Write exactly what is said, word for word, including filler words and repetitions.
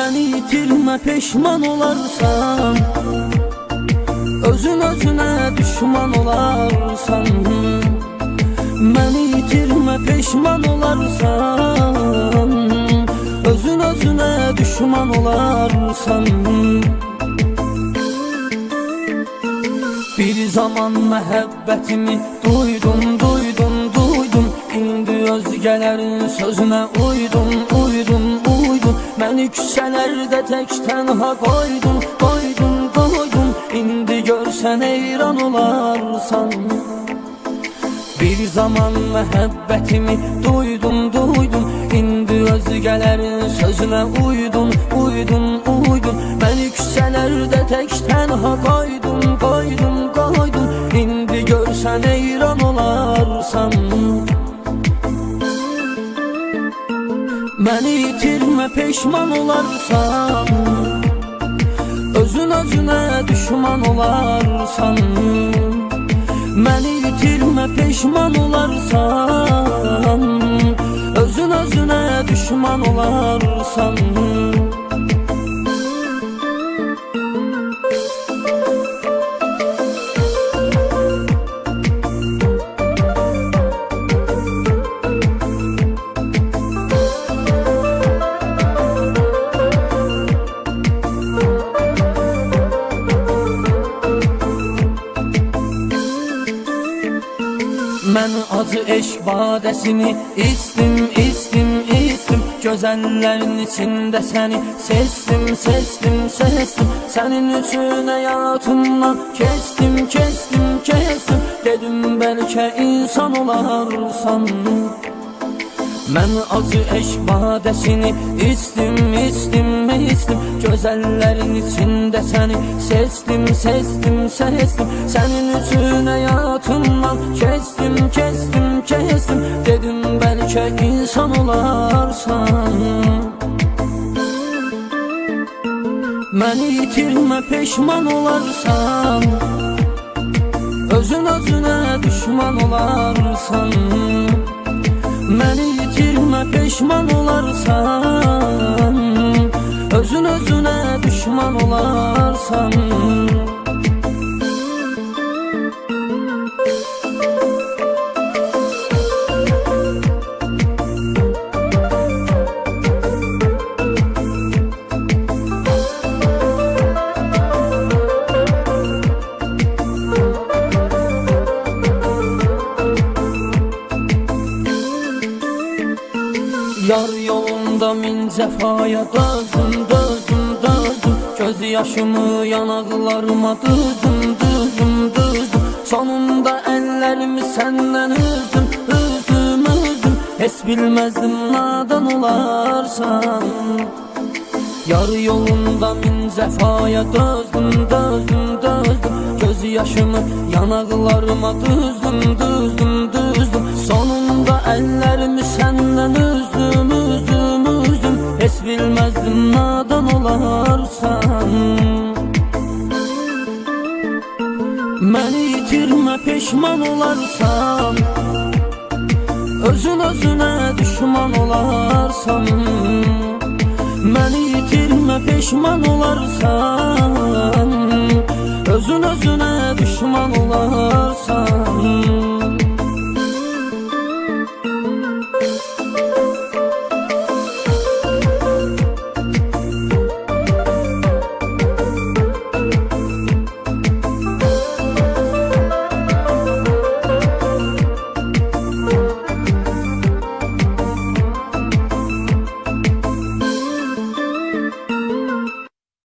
Məni itirmə peşman olarsan, özün özünə düşman olarsan. Məni itirmə peşman olarsan, özün özünə düşman olarsan. Bir zaman məhəbbətimi duydum, duydum, duydum. İndi özgələrin sözünə uydum, uydum, uydum. Məni küçələrdə tək tənha qoydum, qoydum, qoydum. İndi görsən heyran olarsan. Bir zaman məhəbbətimi duydum, duydum. İndi özgələrin sözünə uydum, uydum, uydum. Məni küçələrdə tək tənha qoydum, qoydum, qoydum. İndi görsən heyran olarsan. Məni itirmə peşman olarsan, özün özünə düşman olarsan. Məni itirmə peşman olarsan, özün özünə düşman olarsan. Mən acı eşq badəsini istim, istim, istim. Gözəllərin içində səni sestim, sestim, sestim. Sənin üçün həyatımdan kestim, kestim, kestim. Dedim bəlkə insan olarsan. Mən acı eşq badəsini istim, istim, istim. Gözəllərin içində səni sestim, sestim, sestim. Sənin üçün həyatımdan kestim, kestim, kestim. Dedim bəlkə insan olarsan. Məni itirmə peşman olarsan, özün özünə düşman olarsan. Məni itirmə peşman olarsan, özün özünə düşman olarsan. Yar yolunda min cəfaya dözdüm, dözdüm, dözdüm. Göz yaşımı yanaqlarıma düzdüm, düzdüm, düzdüm. Sonunda əllərimi səndən üzdüm, üzdüm, üzdüm. Heç bilməzdim nadan olarsan. Yar yolunda min cəfaya dözdüm, dözdüm, dözdüm. Göz yaşımı yanaqlarıma düzdüm, düzdüm, düzdüm. Sonunda əllərimi səndən üzdüm, üzdüm, üzdüm. Heç bilməzdim nadan olarsan. Məni itirmə peşman olarsan, özün özünə düşman olarsan. Məni itirmə peşman olarsan, özün özünə düşman olarsan.